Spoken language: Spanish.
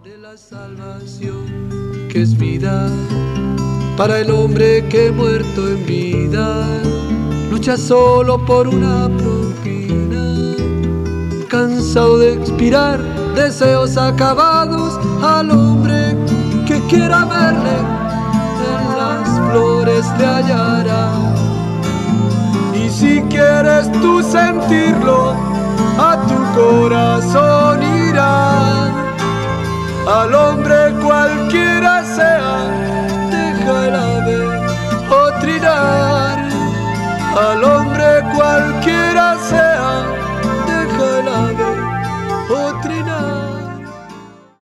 de la salvación, que es vida para el hombre que muerto en vida lucha solo por una propina, cansado de expirar deseos acabados, al hombre que quiera verle en las flores le hallará. Y si quieres tú sentirlo, a tu corazón irá, al hombre cualquiera sea